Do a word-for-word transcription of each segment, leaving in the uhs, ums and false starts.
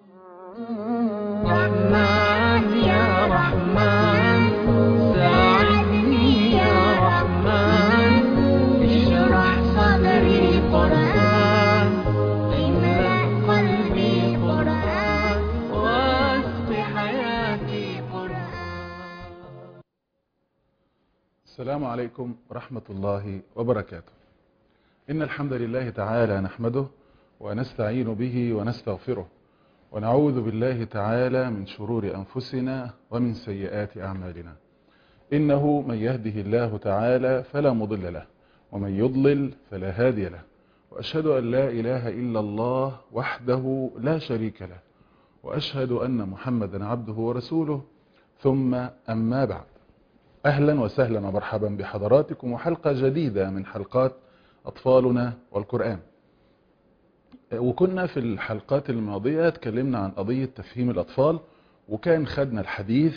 رحمن يا رحمن ساعدني يا رحمن اشرح صدري قرآن املأ قلبي قرآن واسق حياتي قرآن. السلام عليكم ورحمة الله وبركاته. إن الحمد لله تعالى نحمده ونستعين به ونستغفره ونعوذ بالله تعالى من شرور أنفسنا ومن سيئات أعمالنا. إنه من يهده الله تعالى فلا مضل له ومن يضلل فلا هادي له، وأشهد أن لا إله إلا الله وحده لا شريك له، وأشهد أن محمدا عبده ورسوله، ثم أما بعد. أهلا وسهلا ومرحبا بحضراتكم وحلقة جديدة من حلقات أطفالنا والقرآن. وكنا في الحلقات الماضية اتكلمنا عن قضية تفهيم الأطفال، وكان خدنا الحديث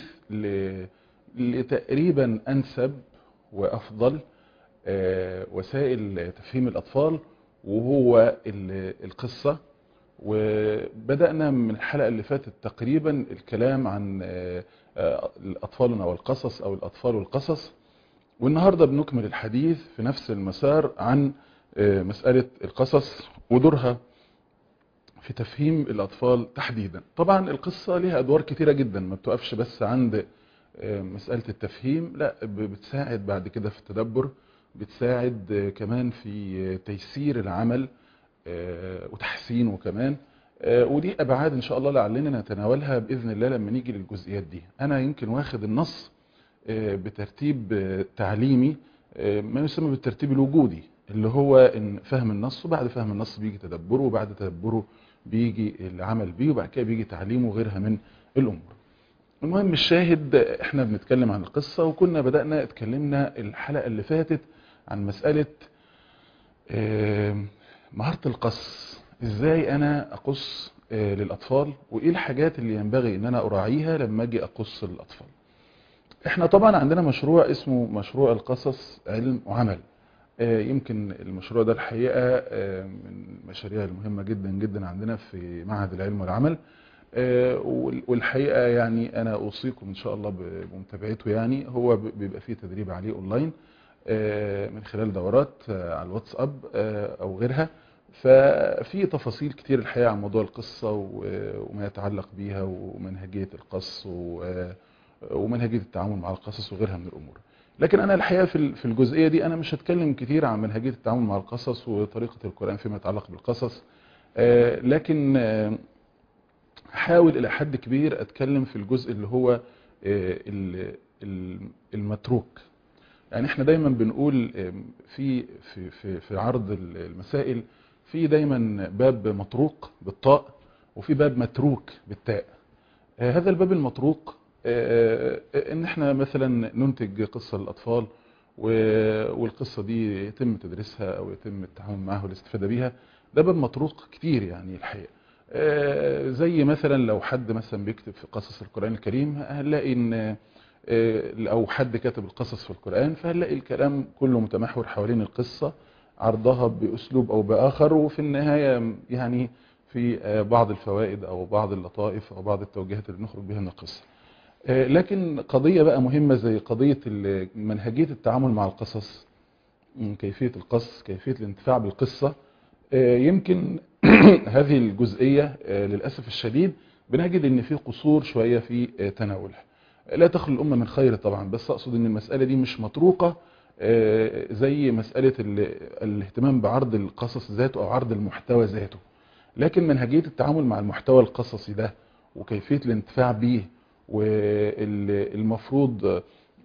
لتقريبا أنسب وأفضل وسائل تفهيم الأطفال، وهو القصة. وبدأنا من الحلقة اللي فاتت تقريبا الكلام عن الأطفالنا والقصص أو الأطفال والقصص، والنهاردة بنكمل الحديث في نفس المسار عن مسألة القصص ودورها في تفهيم الأطفال تحديدا. طبعا القصة لها أدوار كتيرة جدا، ما بتقفش بس عند مسألة التفهيم، لا بتساعد بعد كده في التدبر، بتساعد كمان في تيسير العمل وتحسينه كمان. ودي أبعاد إن شاء الله لعلنا نتناولها بإذن الله لما نيجي للجزئيات دي. أنا يمكن واخد النص بترتيب تعليمي ما يسمى بالترتيب الوجودي، اللي هو إن فهم النص، وبعد فهم النص بيجي تدبره، وبعد تدبره بيجي العمل بيه، وبعد كده بيجي تعليمه وغيرها من الأمور. المهم الشاهد، احنا بنتكلم عن القصة، وكنا بدأنا اتكلمنا الحلقة اللي فاتت عن مسألة مهارة القص. ازاي انا اقص للأطفال، وايه الحاجات اللي ينبغي ان انا اراعيها لما اجي اقص للأطفال. احنا طبعا عندنا مشروع اسمه مشروع القصص علم وعمل. يمكن المشروع ده الحقيقة من المشاريع المهمة جدا جدا عندنا في معهد العلم والعمل، والحقيقة يعني أنا أوصيكم إن شاء الله بمتابعته. يعني هو بيبقى فيه تدريب عليه أونلاين من خلال دورات على الواتساب أو غيرها، ففي تفاصيل كتير الحقيقة عن موضوع القصة وما يتعلق بيها، ومنهجية القص ومنهجية التعامل مع القصص وغيرها من الأمور. لكن أنا الحقيقة في الجزئية دي أنا مش هتكلم كتير عن منهجية التعامل مع القصص وطريقة القرآن فيما يتعلق بالقصص، لكن حاول إلى حد كبير أتكلم في الجزء اللي هو المتروك. يعني احنا دايما بنقول في في في في عرض المسائل في دايما باب مطروق بالطاء، وفي باب متروك بالتاء. هذا الباب المطروق ان احنا مثلا ننتج قصة للأطفال، والقصة دي يتم تدريسها او يتم التعامل معها والاستفادة بيها. ده باب مطروق كتير يعني الحقيقة. زي مثلا لو حد مثلا بيكتب في قصص القرآن الكريم، هنلاقي ان او حد كتب القصص في القرآن، فهنلاقي الكلام كله متمحور حوالين القصة، عرضها بأسلوب او بآخر، وفي النهاية يعني في بعض الفوائد او بعض اللطائف او بعض التوجيهات اللي بنخرج بها من القصة. لكن قضية بقى مهمة زي قضية منهجية التعامل مع القصص، كيفية القص، كيفية الانتفاع بالقصة، يمكن هذه الجزئية للأسف الشديد بنجد ان في قصور شوية في تناولها. لا تخلو الأمة من خير طبعا، بس أقصد ان المسألة دي مش مطروقة زي مسألة الاهتمام بعرض القصص ذاته أو عرض المحتوى ذاته. لكن منهجية التعامل مع المحتوى القصصي ده وكيفية الانتفاع به، والمفروض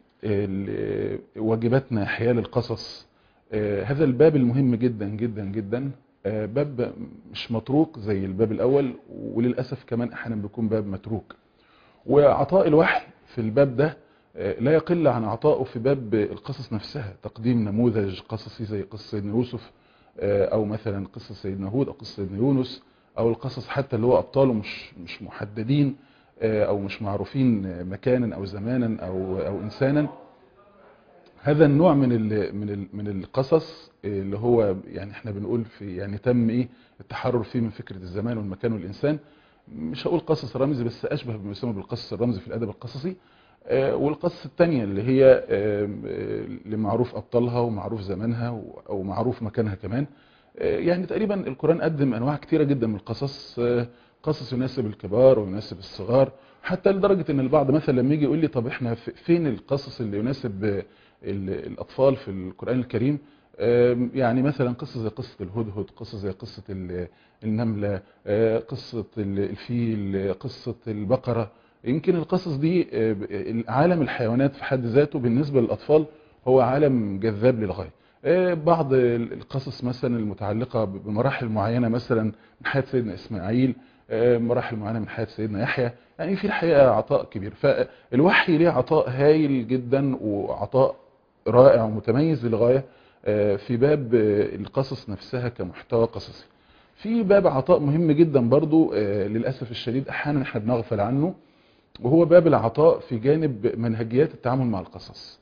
واجباتنا حيال القصص، هذا الباب المهم جدا جدا جدا، باب مش متروك زي الباب الأول، وللأسف كمان أحيانا بيكون باب متروك. وعطاء الوحي في الباب ده لا يقل عن عطائه في باب القصص نفسها، تقديم نموذج قصصي زي قصة سيدنا يوسف، أو مثلا قصة سيدنا هود، أو قصة سيدنا يونس، أو القصص حتى اللي هو أبطاله مش مش محددين أو مش معروفين مكانا أو زمانا أو أو إنسانا. هذا النوع من ال من ال من القصص اللي هو يعني احنا بنقول في يعني تم ايه التحرر فيه من فكرة الزمان والمكان والإنسان، مش هقول قصص رمزي بس اشبه بما يسمى بالقصص الرمزي في الادب القصصي. آه، والقصص الثانيه اللي هي آه، آه، اللي معروف ابطالها ومعروف زمانها و- او معروف مكانها كمان. آه، يعني تقريبا القرآن قدم انواع كتيره جدا من القصص، آه، قصص يناسب الكبار ويناسب الصغار، حتى لدرجه ان البعض مثلا لما يجي يقول لي طب احنا في- فين القصص اللي يناسب آه، ال- الاطفال في القرآن الكريم. آم، يعني مثلا قصة زي قصة الهدهد، قصة زي قصة ال- النملة، آه، قصة ال- الفيل، قصة البقرة. يمكن القصص دي آه، ب- عالم الحيوانات في حد ذاته بالنسبة للأطفال هو عالم جذاب للغاية. آه، بعض ال- القصص مثلا المتعلقة ب- بمراحل معينة مثلا من حياة سيدنا إسماعيل، آه، مراحل معينة من حياة سيدنا يحيى. يعني في الحقيقة عطاء كبير، فالوحي ليه عطاء هايل جدا وعطاء رائع ومتميز للغاية آه، في باب آه، القصص نفسها كمحتوى قصصي. في باب عطاء مهم جدا برضو آه، للأسف الشديد أحيانا احنا بنغفل عنه، وهو باب العطاء في جانب منهجيات التعامل مع القصص.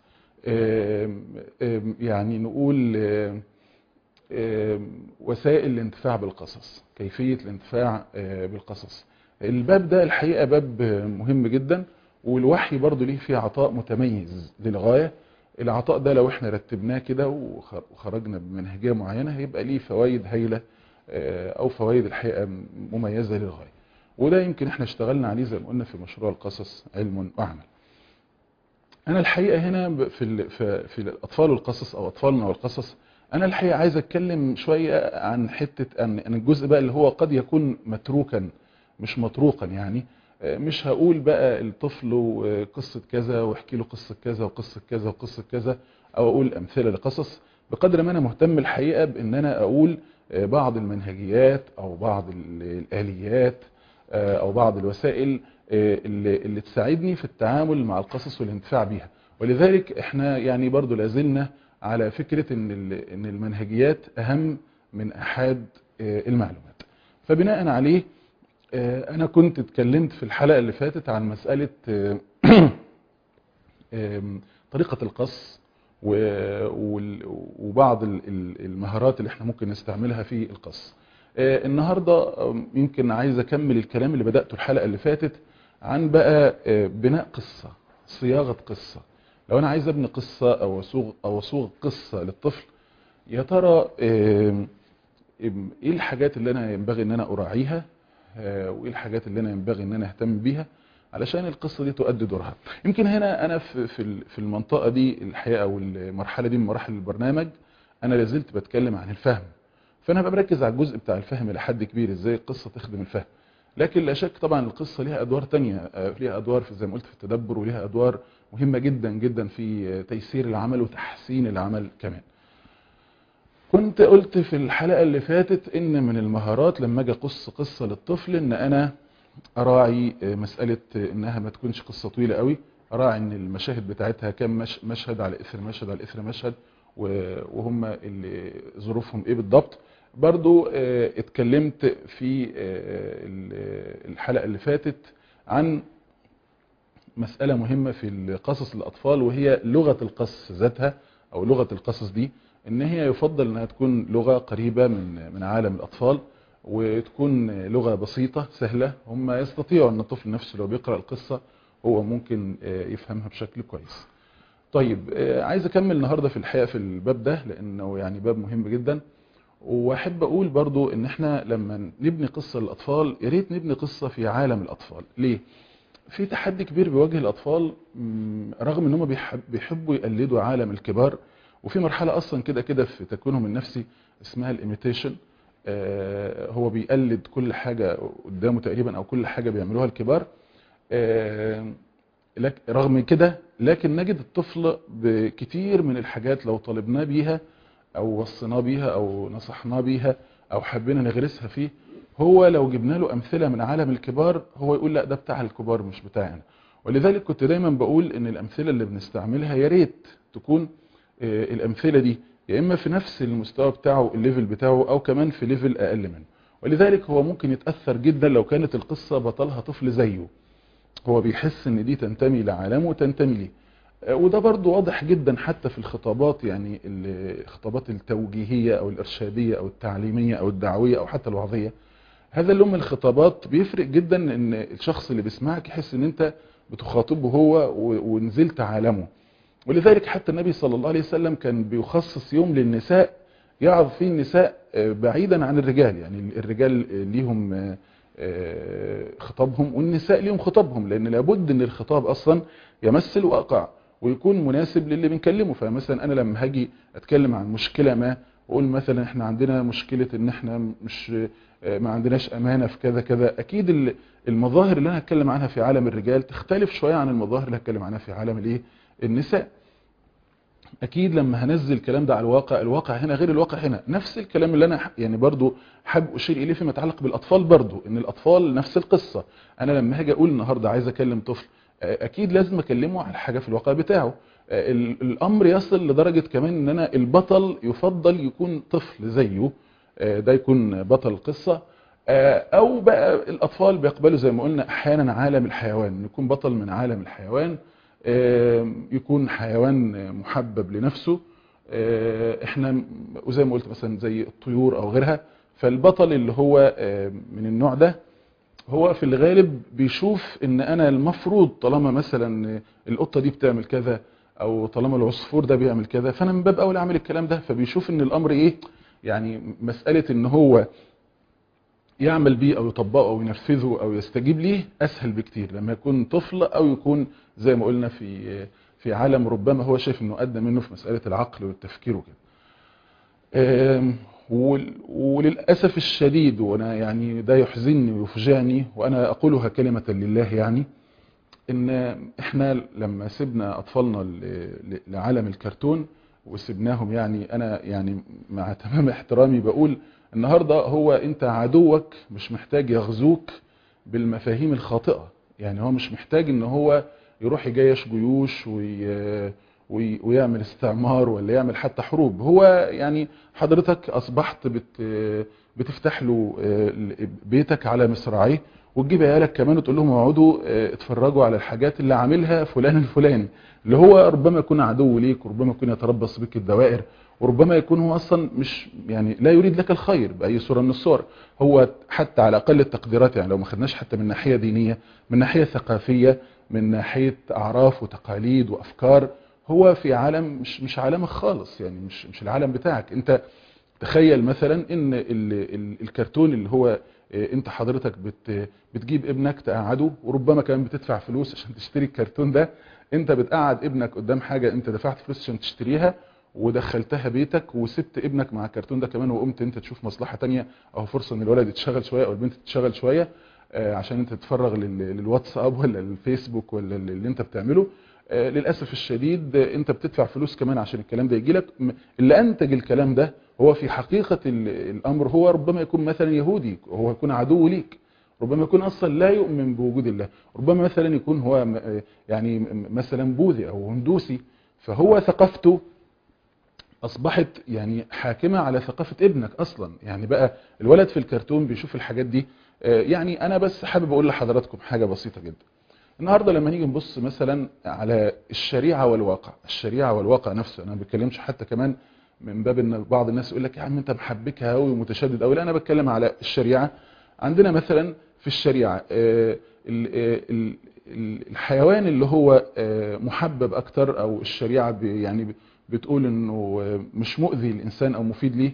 آم، آم، يعني نقول آم، آم، وسائل الانتفاع بالقصص، كيفية الانتفاع آه، بالقصص. الباب ده الحقيقة باب آه، مهم جدا، والوحي برضو ليه فيه عطاء متميز للغاية. العطاء ده لو احنا رتبناه كده وخ- وخرجنا بمنهجية معينة هيبقى ليه فوائد هايلة، آه، او فوائد الحقيقة مميزة للغاية. وده يمكن احنا اشتغلنا عليه زي ما قلنا في مشروع القصص علم وعمل. انا الحقيقه هنا ب- في ال- في في الاطفال والقصص او اطفالنا والقصص، انا الحقيقه عايز اتكلم شويه عن حته عن عن الجزء بقى اللي هو قد يكون متروكا مش مطروقا يعني. آه، مش هقول بقى الطفل وقصه كذا واحكي له قصه كذا وقصه كذا وقصه كذا، او اقول امثله لقصص، بقدر ما انا مهتم الحقيقه بان انا اقول آه، بعض المنهجيات او بعض ال- الاليات، آه، او بعض الوسائل آه، اللي, اللي تساعدني في التعامل مع القصص والانتفاع بيها. ولذلك احنا يعني برضو لازلنا على فكرة ان ال- ان المنهجيات اهم من احاد آه، المعلومات. فبناء عليه آه، انا كنت اتكلمت في الحلقة اللي فاتت عن مسألة آه، آم، طريقة القص و- وال- وبعض ال- ال- المهارات اللي احنا ممكن نستعملها في القص. آه، النهاردة آم، يمكن عايز اكمل الكلام اللي بدأته الحلقة اللي فاتت عن بقى آه، بناء قصة، صياغة قصة. لو انا عايز ابني قصة او اصوغ او اصوغ قصة للطفل، يا ترى آم، آم، ايه الحاجات اللي انا ينبغي ان انا اراعيها، آه، وايه الحاجات اللي انا ينبغي ان انا اهتم بيها علشان القصة دي تؤدي دورها. يمكن هنا انا في في ال- في المنطقة دي الحقيقة والمرحلة دي من مراحل البرنامج انا لازلت بتكلم عن الفهم. فانا هبقى بركز على الجزء بتاع الفهم الى حد كبير، ازاي القصة تخدم الفهم. لكن لا شك طبعا القصة ليها ادوار تانية، آه، ليها ادوار في زي ما قلت في التدبر، وليها ادوار مهمة جدا جدا في آه، تيسير العمل وتحسين العمل كمان. كنت قلت في الحلقة اللي فاتت ان من المهارات لما اجي اقص قصة للطفل ان انا اراعي مسألة انها ما تكونش قصة طويلة قوي، اراعي ان المشاهد بتاعتها كام مش مشهد على اثر مشهد على اثر مشهد، و- وهم اللي ظروفهم ايه بالضبط. برضو آه، اتكلمت في آه، ال- الحلقة اللي فاتت عن مسألة مهمة في قصص الأطفال، وهي لغة القصص ذاتها أو لغة القصص دي، إن هي يفضل إنها تكون لغة قريبة من من عالم الأطفال، وتكون لغة بسيطة سهلة هم يستطيعوا أن الطفل نفسه لو بيقرأ القصة هو ممكن آه، يفهمها بشكل كويس. طيب آه، عايز أكمل النهاردة في الحقيقة في الباب ده لأنه يعني باب مهم جدا. واحب اقول برضو ان احنا لما نبني قصة للاطفال يا ريت نبني قصة في عالم الاطفال. ليه؟ في تحدي كبير بيواجه الأطفال، مم، رغم ان هم بيحب بيحبوا يقلدوا عالم الكبار، وفي مرحلة أصلا كده كده في تكوينهم النفسي اسمها الإيميتيشن. هو بيقلد كل حاجة قدامه تقريبا أو كل حاجة بيعملوها الكبار. آه، لك رغم كده لكن نجد الطفل بكتير من الحاجات لو طالبناه بيها او وصيناه بيها او نصحناه بيها او حبينا نغرسها فيه، هو لو جبنا له امثله من عالم الكبار هو يقول لا ده بتاع الكبار مش بتاعنا. ولذلك كنت دايما بقول ان الامثله اللي بنستعملها يا ريت تكون آه، الامثله دي يا اما في نفس المستوى بتاعه الليفل بتاعه او كمان في ليفل اقل منه. ولذلك هو ممكن يتاثر جدا لو كانت القصه بطلها طفل زيه، هو بيحس ان دي تنتمي لعالمه وتنتمي ليه. آه، وده برضو واضح جدا حتى في الخطابات، يعني الخطابات التوجيهية او الارشادية او التعليمية او الدعوية او حتى الوعظية. هذا اللون من الخطابات بيفرق جدا ان الشخص اللي بيسمعك يحس ان انت بتخاطبه هو ونزلت عالمه. ولذلك حتى النبي صلى الله عليه وسلم كان بيخصص يوم للنساء يعرض فيه النساء بعيدا عن الرجال، يعني الرجال ليهم خطابهم والنساء ليهم خطابهم، لان لابد ان الخطاب اصلا يمس الواقع ويكون مناسب للي بنكلمه. فمثلا انا لما هاجي اتكلم عن مشكلة ما واقول مثلا احنا عندنا مشكلة ان احنا مش ما عندناش امانة في كذا كذا، اكيد المظاهر اللي انا هتكلم عنها في عالم الرجال تختلف شوية عن المظاهر اللي هتكلم عنها في عالم الايه النساء. اكيد لما هنزل الكلام ده على الواقع، الواقع هنا غير الواقع هنا. نفس الكلام اللي انا يعني برضو حابب اشير اليه فيما يتعلق بالاطفال، برضو ان الاطفال نفس القصة. انا لما هاجي اقول النهاردة عايز اكلم طفل، اكيد لازم اكلمه على حاجة في الواقع بتاعه. الامر يصل لدرجة كمان ان انا البطل يفضل يكون طفل زيه، ده يكون بطل القصة. او بقى الاطفال بيقبلوا زي ما قلنا احيانا عالم الحيوان، يكون بطل من عالم الحيوان، يكون حيوان محبب لنفسه. احنا وزي ما قلت مثلا زي الطيور او غيرها. فالبطل اللي هو من النوع ده هو في الغالب بيشوف ان انا المفروض طالما مثلا القطة دي بتعمل كذا او طالما العصفور ده بيعمل كذا فانا من باب اولى اعمل الكلام ده. فبيشوف ان الامر ايه، يعني مسألة ان هو يعمل بيه او يطبقه او ينفذه او يستجيب ليه اسهل بكتير لما يكون طفل او يكون زي ما قلنا في في عالم ربما هو شايف انه ادنى منه في مسألة العقل والتفكير وكده. وللأسف الشديد، وانا يعني ده يحزنني ويفجعني وانا اقولها كلمة لله، يعني ان احنا لما سيبنا اطفالنا لعالم الكرتون وسبناهم، يعني انا يعني مع تمام احترامي بقول النهاردة هو انت عدوك مش محتاج يغزوك بالمفاهيم الخاطئة. يعني هو مش محتاج ان هو يروح يجيش جيوش وي وي ويعمل استعمار ولا يعمل حتى حروب. هو يعني حضرتك اصبحت بت بتفتح له بيتك على مصراعيه وتجيب عيالك كمان وتقول لهم اقعدوا اتفرجوا على الحاجات اللي عاملها فلان الفلاني، اللي هو ربما يكون عدو ليك وربما يكون يتربص بك الدوائر وربما يكون هو اصلا مش يعني لا يريد لك الخير باي صوره من الصور. هو حتى على اقل التقديرات، يعني لو ما خدناش حتى من ناحيه دينيه، من ناحيه ثقافيه، من ناحيه اعراف وتقاليد وافكار، هو في عالم مش مش عالمك خالص، يعني مش مش العالم بتاعك. انت تخيل مثلا ان ال ال الكرتون اللي هو انت حضرتك بت بتجيب ابنك تقعده وربما كمان بتدفع فلوس عشان تشتري الكرتون ده. انت بتقعد ابنك قدام حاجة انت دفعت فلوس عشان تشتريها ودخلتها بيتك وسبت ابنك مع الكرتون ده كمان، وقمت انت تشوف مصلحة تانية او فرصة ان الولد يتشغل شوية او البنت تتشغل شوية عشان انت تتفرغ للواتساب ولا للفيسبوك ولا اللي انت بتعمله. للأسف الشديد انت بتدفع فلوس كمان عشان الكلام ده يجي لك. اللي انتج الكلام ده هو في حقيقة الامر هو ربما يكون مثلا يهودي، هو يكون عدو ليك، ربما يكون اصلا لا يؤمن بوجود الله، ربما مثلا يكون هو يعني مثلا بوذي او هندوسي، فهو ثقافته اصبحت يعني حاكمة على ثقافة ابنك اصلا. يعني بقى الولد في الكرتون بيشوف الحاجات دي. يعني انا بس حابب اقول لحضراتكم حاجة بسيطة جدا. النهاردة لما نيجي نبص مثلا على الشريعة والواقع، الشريعة والواقع نفسه، انا ما بتكلمش حتى كمان من باب ان بعض الناس يقول لك يا عم انت محبكها قوي ومتشدد قوي، لا انا بتكلم على الشريعة. عندنا مثلا في الشريعة الحيوان اللي هو محبب اكتر او الشريعة يعني بتقول انه مش مؤذي الانسان او مفيد ليه،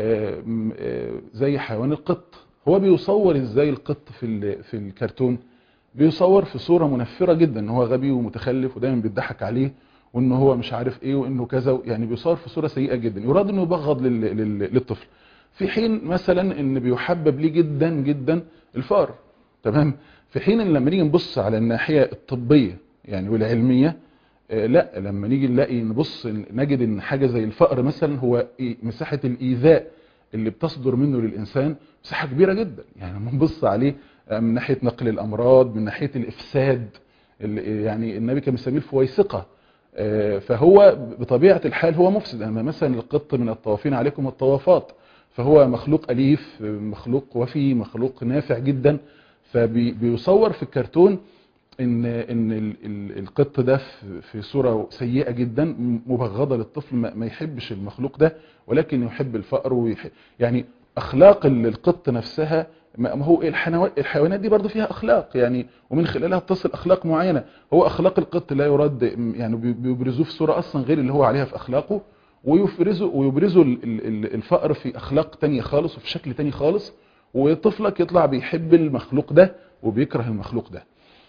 زي حيوان القط. هو بيصور ازاي القط في في الكرتون؟ بيصور في صورة منفرة جدا ان هو غبي ومتخلف ودايما بيضحك عليه وانه هو مش عارف ايه وانه كذا، يعني بيصور في صورة سيئة جدا يراد انه يبغض للطفل. في حين مثلا ان بيحبب ليه جدا جدا الفار، تمام. في حين ان لما نيجي نبص على الناحية الطبية يعني والعلمية، آه لا، لما نيجي نلاقي نبص نجد ان حاجة زي الفأر مثلا هو إيه مساحة الايذاء اللي بتصدر منه للانسان مساحة كبيرة جدا. يعني لما نبص عليه من ناحية نقل الأمراض، من ناحية الإفساد، يعني النبي كان مسميه الفويسقة. فهو بطبيعة الحال هو مفسد. أما مثلا القط من الطوافين عليكم الطوافات، فهو مخلوق أليف، مخلوق وفي، مخلوق نافع جدا. فبيصور في الكرتون ان ان القط ده في صورة سيئة جدا مبغضة للطفل، ما يحبش المخلوق ده ولكن يحب الفأر ويحب، يعني اخلاق القط نفسها ما ما هو الحيوانات الحيوانات دي برضو فيها اخلاق يعني، ومن خلالها بتصل اخلاق معينه. هو اخلاق القط لا يرد يعني، بي- بيبرزوه في صوره اصلا غير اللي هو عليها في اخلاقه، ويفرزوا ويبرزوا ال- ال- ال- الفأر في اخلاق تانية خالص وفي شكل تاني خالص، وطفلك يطلع بيحب المخلوق ده وبيكره المخلوق ده.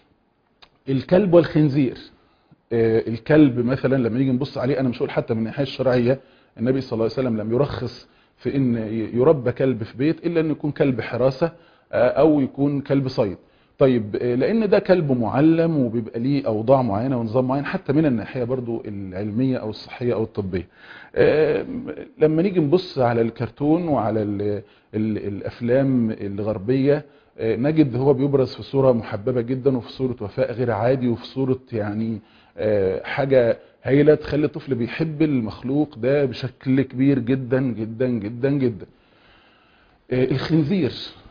الكلب والخنزير، آه، الكلب مثلا لما نيجي نبص عليه، انا مش هقول حتى من الناحيه الشرعيه، النبي صلى الله عليه وسلم لم يرخص في ان يربى كلب في بيت الا ان يكون كلب حراسه آه، او يكون كلب صيد. طيب آه، لان ده كلب معلم وبيبقى ليه اوضاع معينه ونظام معين حتى من الناحيه برضو العلميه او الصحيه او الطبيه. آه، لما نيجي نبص على الكرتون وعلى ال ال الافلام الغربيه، آه، نجد هو بيبرز في صوره محببه جدا، وفي صوره وفاء غير عادي، وفي صوره يعني آه، حاجة هايلة تخلي الطفل بيحب المخلوق ده بشكل كبير جدا جدا جدا جدا. آه، الخنزير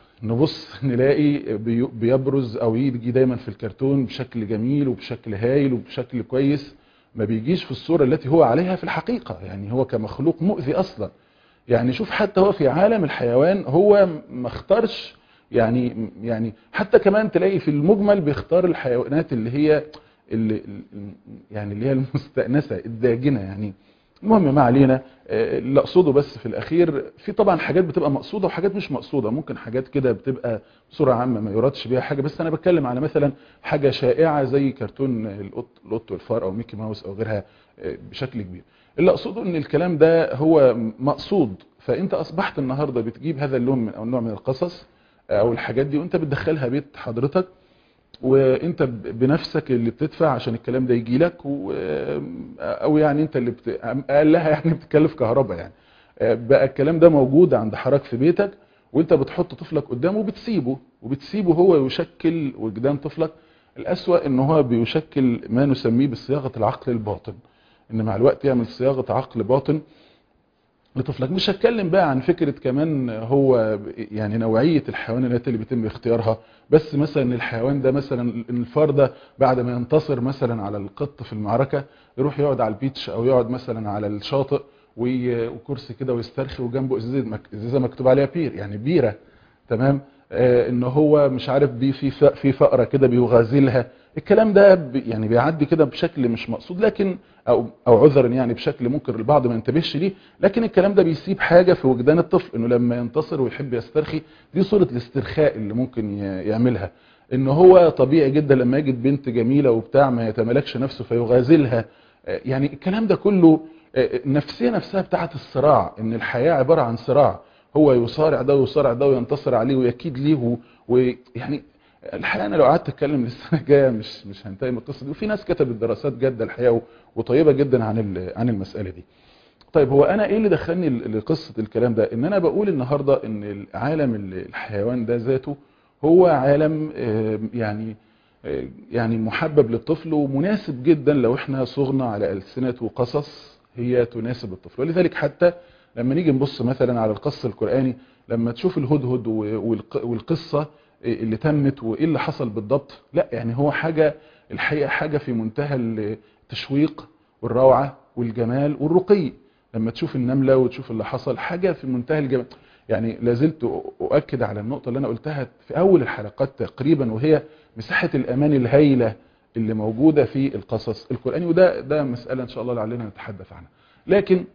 نبص نلاقي بي- بيبرز او يجي دايما في الكرتون بشكل جميل وبشكل هايل وبشكل كويس، ما بيجيش في الصورة التي هو عليها في الحقيقة، يعني هو كمخلوق مؤذي اصلا. يعني شوف حتى هو في عالم الحيوان هو ما اختارش، يعني يعني حتى كمان تلاقي في المجمل بيختار الحيوانات اللي هي اللي يعني اللي هي المستأنسة الداجنة يعني. المهم ما علينا، آه، اللي اقصده بس في الاخير، في طبعا حاجات بتبقى مقصودة وحاجات مش مقصودة، ممكن حاجات كده بتبقى بصورة عامة ما يرادش بيها حاجة، بس انا بتكلم على مثلا حاجة شائعة زي كرتون القط القط والفار او ميكي ماوس او غيرها آه، بشكل كبير. اللي اقصده ان الكلام ده هو مقصود، فانت اصبحت النهارده بتجيب هذا اللون من او النوع من القصص او الحاجات دي وانت بتدخلها بيت حضرتك، وانت ب- بنفسك اللي بتدفع عشان الكلام ده يجي لك، و... او يعني انت اللي بت... اقلها يعني بتكلف كهرباء يعني. بقى الكلام ده موجود عند حضرتك في بيتك، وانت بتحط طفلك قدامه وبتسيبه وبتسيبه هو يشكل وجدان طفلك. الأسوأ ان هو بيشكل ما نسميه بصياغة العقل الباطن، ان مع الوقت يعمل صياغة عقل باطن لطفلك. مش هتكلم بقى عن فكرة كمان هو يعني نوعية الحيوانات اللي بيتم اختيارها، بس مثلا الحيوان ده مثلا الفار ده بعد ما ينتصر مثلا على القط في المعركة يروح يقعد على البيتش او يقعد مثلا على الشاطئ وي- وكرسي كده ويسترخي وجنبه ازازه مك- ازازه مكتوب عليها بير يعني بيرة، تمام. آه ان هو مش عارف بي في ف- في فقرة كده بيغازلها. الكلام ده بي- يعني بيعدي كده بشكل مش مقصود، لكن او او عذرا يعني بشكل ممكن البعض ما ينتبهش ليه، لكن الكلام ده بيسيب حاجة في وجدان الطفل انه لما ينتصر ويحب يسترخي، دي صورة الاسترخاء اللي ممكن ي- يعملها. ان هو طبيعي جدا لما يجد بنت جميلة وبتاع ما يتملكش نفسه فيغازلها. آه، يعني الكلام ده كله آه، النفسية نفسها بتاعت الصراع، ان الحياة عبارة عن صراع، هو يصارع ده ويصارع ده وينتصر عليه ويكيد ليه، ويعني الحقيقة انا لو قعدت اتكلم للسنة الجاية مش مش هنتهي من القصة دي، وفي ناس كتبت دراسات جادة الحقيقة وطيبة جدا عن ال- عن المسألة دي. طيب هو انا ايه اللي دخلني ل- لقصة الكلام ده؟ ان انا بقول النهاردة ان عالم ال- الحيوان ده ذاته هو عالم آه، يعني آه، يعني محبب للطفل ومناسب جدا لو احنا صغنا على ألسنة وقصص هي تناسب الطفل. ولذلك حتى لما نيجي نبص مثلا على القص القرآني، لما تشوف الهدهد و- والق- والقصة اللي تمت وايه اللي حصل بالضبط، لا يعني هو حاجة الحقيقة حاجة في منتهى التشويق والروعة والجمال والرقي. لما تشوف النملة وتشوف اللي حصل حاجة في منتهى الجمال. يعني لازلت أؤكد على النقطة اللي أنا قلتها في أول الحلقات تقريبا، وهي مساحة الأمان الهائلة اللي موجودة في القصص القرآني، وده ده مسألة إن شاء الله لعلنا نتحدث عنها. لكن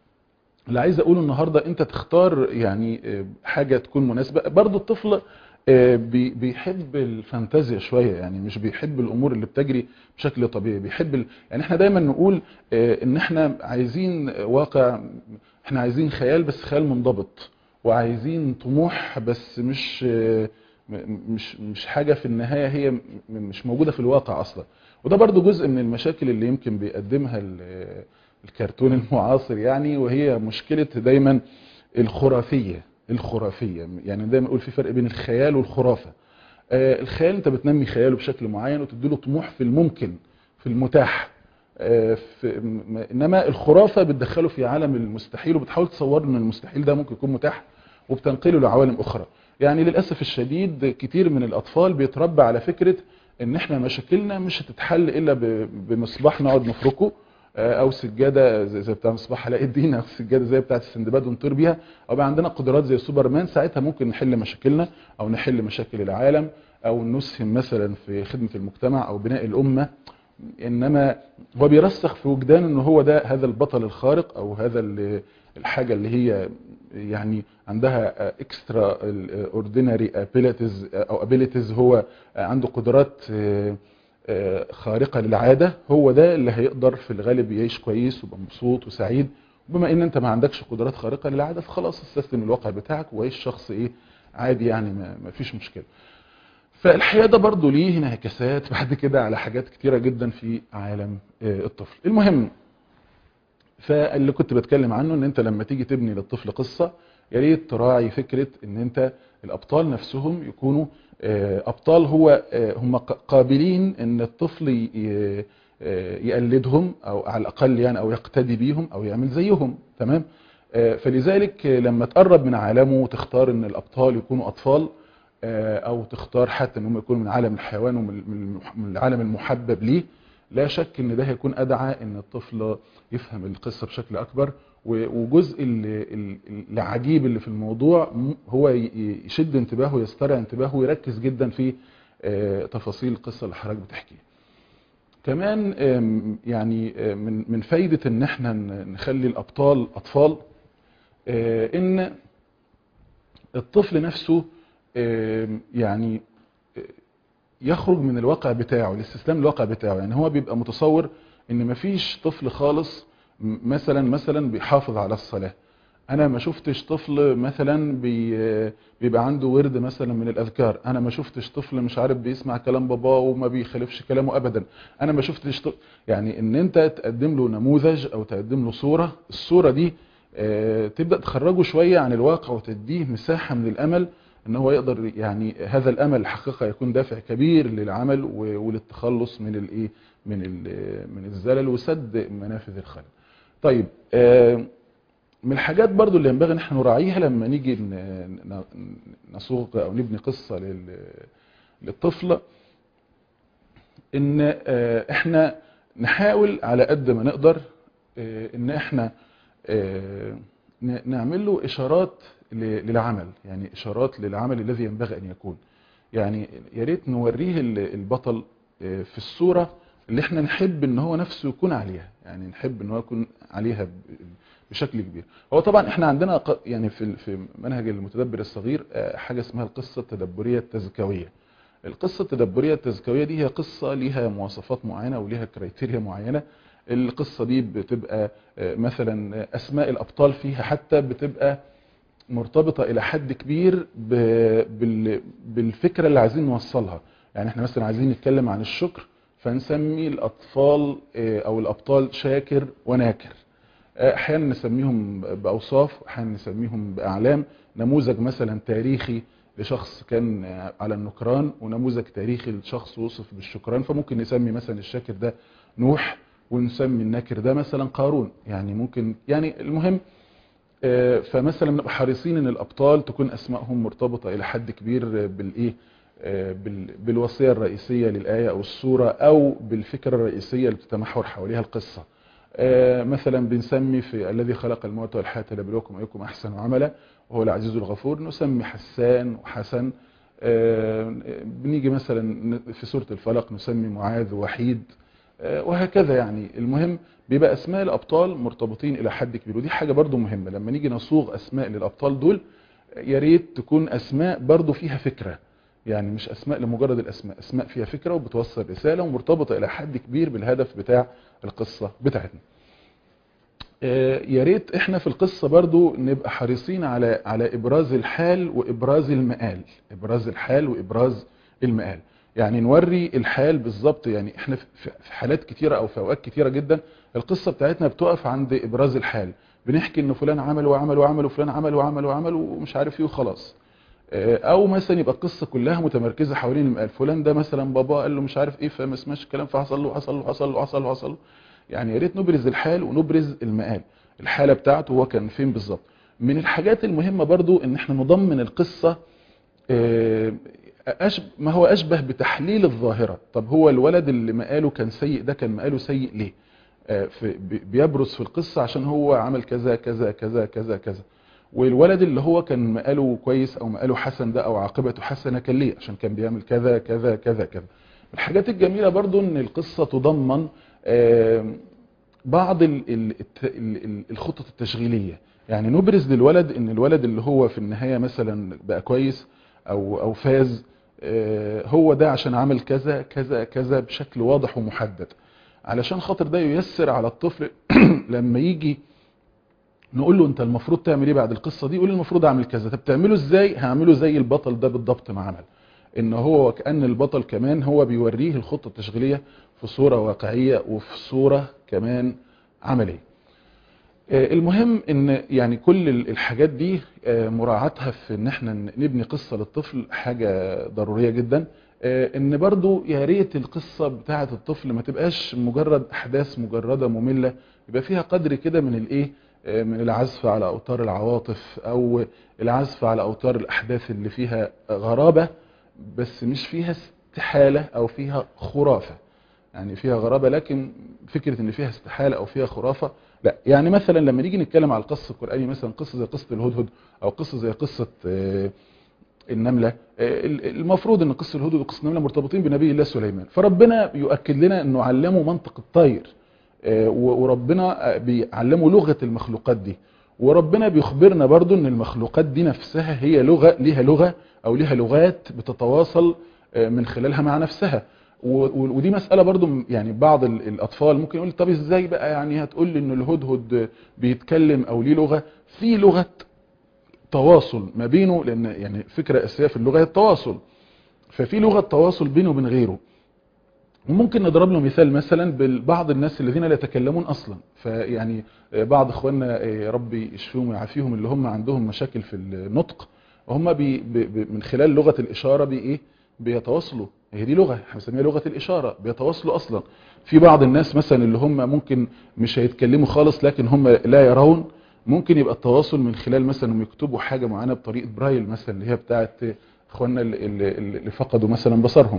اللي عايز أقوله النهاردة أنت تختار يعني آه، حاجة تكون مناسبة. برضو الطفل آه، بي- بيحب الفانتازيا شوية، يعني مش بيحب الأمور اللي بتجري بشكل طبيعي، بيحب ال... يعني احنا دايما نقول آه، ان احنا عايزين واقع، احنا عايزين خيال بس خيال منضبط، وعايزين طموح بس مش آه، م- مش مش حاجة في النهاية هي م- مش موجودة في الواقع أصلا. وده برضو جزء من المشاكل اللي يمكن بيقدمها ال- الكرتون المعاصر يعني، وهي مشكلة دايما الخرافية. الخرافية يعني دايما نقول في فرق بين الخيال والخرافة. آه، الخيال انت بتنمي خياله بشكل معين وتديله طموح في الممكن في المتاح، آه، في م- انما الخرافة بتدخله في عالم المستحيل وبتحاول تصور ان المستحيل ده ممكن يكون متاح وبتنقله لعوالم اخرى. يعني للأسف الشديد كتير من الأطفال بيتربى على فكرة ان احنا مشاكلنا مش هتتحل الا ب- بمصباح نقعد نفركه، او سجاده زي زي بتاع مصباح علاء الدين، او سجاده زي بتاعه السندباد ونطير بيها، او بقى عندنا قدرات زي سوبرمان، ساعتها ممكن نحل مشاكلنا او نحل مشاكل العالم او نسهم مثلا في خدمه المجتمع او بناء الامه. انما هو بيرسخ في وجدان ان هو ده هذا البطل الخارق، او هذا الحاجه اللي هي يعني عندها اكسترا اورديناري ابيليتيز او ابيليتيز، هو عنده قدرات خارقه للعاده، هو ده اللي هيقدر في الغالب يعيش كويس ويبقى مبسوط وسعيد. وبما ان انت ما عندكش قدرات خارقه للعاده، فخلاص استسلم الواقع بتاعك وعيش شخص ايه عادي، يعني ما فيش مشكله. فالحقيقه ده برضو ليه انعكاسات بعد كده على حاجات كتيره جدا في عالم الطفل. المهم، فاللي كنت بتكلم عنه ان انت لما تيجي تبني للطفل قصه، يا ريت تراعي فكره ان انت الابطال نفسهم يكونوا ابطال هو هم قابلين ان الطفل يقلدهم، او على الاقل يعني او يقتدي بيهم او يعمل زيهم. تمام. فلذلك لما تقرب من عالمه وتختار ان الابطال يكونوا اطفال، او تختار حتى ان هم يكونوا من عالم الحيوان ومن العالم المحبب ليه، لا شك ان ده هيكون ادعى ان الطفل يفهم القصة بشكل اكبر. وجزء العجيب اللي في الموضوع هو يشد انتباهه، يسترعي انتباهه، ويركز جدا في تفاصيل القصة اللي حضرتك بتحكيها. كمان يعني من من فايدة ان احنا نخلي الابطال اطفال، ان الطفل نفسه يعني يخرج من الواقع بتاعه، الاستسلام للواقع بتاعه. يعني هو بيبقى متصور ان مفيش طفل خالص مثلا مثلا بيحافظ على الصلاة. انا ما شفتش طفل مثلا بي بيبقى عنده ورد مثلا من الاذكار. انا ما شفتش طفل مش عارف بيسمع كلام باباه وما بيخالفش كلامه ابدا. انا ما شفتش طفل. يعني ان انت تقدم له نموذج او تقدم له صورة، الصورة دي تبدأ تخرجه شوية عن الواقع وتديه مساحة من الامل ان هو يقدر، يعني هذا الامل الحقيقة يكون دافع كبير للعمل وللتخلص من الايه من من الزلل وسد منافذ الخلل. طيب، من الحاجات برضو اللي ينبغي ان احنا نراعيها لما نيجي نصوغ او نبني قصة للطفل، ان احنا نحاول على قد ما نقدر ان احنا نعمل له اشارات للعمل، يعني اشارات للعمل الذي ينبغي ان يكون. يعني يا ريت نوريه البطل في الصورة اللي احنا نحب ان هو نفسه يكون عليها، يعني نحب ان هو يكون عليها بشكل كبير. هو طبعا احنا عندنا يعني في في منهج المتدبر الصغير حاجة اسمها القصة التدبرية التزكوية. القصة التدبرية التزكوية دي هي قصة ليها مواصفات معينة وليها كرايتيريا معينة. القصة دي بتبقى مثلا اسماء الابطال فيها حتى بتبقى مرتبطة الى حد كبير بالفكرة اللي عايزين نوصلها. يعني احنا مثلا عايزين نتكلم عن الشكر، فنسمي الاطفال او الابطال شاكر وناكر. احيانا نسميهم باوصاف، احيانا نسميهم باعلام. نموذج مثلا تاريخي لشخص كان على النكران، ونموذج تاريخي لشخص وصف بالشكران، فممكن نسمي مثلا الشاكر ده نوح، ونسمي الناكر ده مثلا قارون. يعني ممكن، يعني المهم، فمثلا نبقى حريصين ان الابطال تكون اسمائهم مرتبطة الى حد كبير بالايه بالوصية الرئيسية للآية او السورة، او بالفكرة الرئيسية اللي بتتمحور حواليها القصة. مثلا بنسمي في الذي خلق الموت والحياة ليبلوكم ايكم احسن عملا وهو العزيز الغفور، نسمي حسان وحسن. بنيجي مثلا في سورة الفلق نسمي معاذ وحيد، وهكذا. يعني المهم بيبقى اسماء الابطال مرتبطين الى حد كبير، ودي حاجة برضو مهمة. لما نيجي نصوغ اسماء للابطال دول، يا ريت تكون اسماء برضو فيها فكرة، يعني مش اسماء لمجرد الاسماء، اسماء فيها فكرة وبتوصل رسالة ومرتبطة الى حد كبير بالهدف بتاع القصة بتاعتنا. يا ريت احنا في القصة برضو نبقى حريصين على على ابراز الحال وابراز المآل، ابراز الحال وابراز المآل. يعني نوري الحال بالظبط. يعني احنا في حالات كتيرة او في اوقات كتيرة جدا القصة بتاعتنا بتقف عند ابراز الحال، بنحكي ان فلان عمل وعمل وعمل وفلان عمل وعمل وعمل ومش عارف ايه وخلاص. او مثلا يبقى القصة كلها متمركزة حوالين المآل، فلان ده مثلا بابا قال له مش عارف ايه فما سمعش الكلام فحصل له حصل له حصل له حصل له حصل له. يعني يا ريت نبرز الحال ونبرز المآل، الحالة بتاعته هو كان فين بالظبط. من الحاجات المهمة برضو ان احنا نضمن القصة ما هو اشبه بتحليل الظاهرة. طب هو الولد اللي مآله كان سيء ده كان مآله سيء ليه؟ بيبرز في القصة عشان هو عمل كذا كذا كذا كذا كذا. والولد اللي هو كان مقاله كويس او مقاله حسن ده او عاقبته حسنة كان ليه؟ عشان كان بيعمل كذا كذا كذا كذا. الحاجات الجميلة برضو ان القصة تضمن بعض الخطط التشغيلية. يعني نبرز للولد ان الولد اللي هو في النهاية مثلا بقى كويس او او فاز، هو ده عشان عمل كذا كذا كذا بشكل واضح ومحدد، علشان خاطر ده ييسر على الطفل لما يجي نقول له انت المفروض تعمل ايه بعد القصة دي، يقول المفروض اعمل كذا. طب تعمله ازاي؟ هعمله زي البطل ده بالضبط ما عمل، ان هو كأن البطل كمان هو بيوريه الخطة التشغيلية في صورة واقعية وفي صورة كمان عملية. المهم ان يعني كل الحاجات دي مراعاتها في ان احنا نبني قصة للطفل حاجة ضرورية جدا. ان برضو يا ريت القصة بتاعة الطفل ما تبقاش مجرد احداث مجردة مملة، يبقى فيها قدر كده من الايه، من العزف على اوتار العواطف او العزف على اوتار الاحداث اللي فيها غرابة بس مش فيها استحالة او فيها خرافة. يعني فيها غرابة لكن فكرة ان فيها استحالة او فيها خرافة لا. يعني مثلا لما نيجي نتكلم على القصة القرآنية، مثلا قصة زي قصة الهدهد او قصة زي قصة النملة، المفروض ان قصة الهدهد وقصة النملة مرتبطين بنبي الله سليمان، فربنا يؤكد لنا انه علمه منطق الطير، وربنا بيعلمه لغة المخلوقات دي، وربنا بيخبرنا برضو ان المخلوقات دي نفسها هي لغة، ليها لغة او ليها لغات بتتواصل من خلالها مع نفسها. ودي مسألة برضو يعني بعض الأطفال ممكن يقول طب ازاي بقى، يعني هتقول لي ان الهدهد بيتكلم او ليه لغة؟ في لغة تواصل ما بينه، لان يعني فكرة اساسية في اللغة هي التواصل، ففي لغة تواصل بينه وبين غيره. وممكن نضرب له مثال مثلا ببعض الناس الذين لا يتكلمون اصلا، فيعني بعض اخواننا ربي يشفيهم ويعافيهم اللي هم عندهم مشاكل في النطق، وهم بي بي من خلال لغة الاشارة بي ايه بيتواصلوا، هي دي لغة احنا بنسميها لغة الاشارة، بيتواصلوا اصلا. في بعض الناس مثلا اللي هم ممكن مش هيتكلموا خالص لكن هم لا يرون، ممكن يبقى التواصل من خلال مثلا يكتبوا حاجة معينة بطريقة برايل مثلا اللي هي بتاعت اخواننا اللي, اللي فقدوا مثلا بصرهم.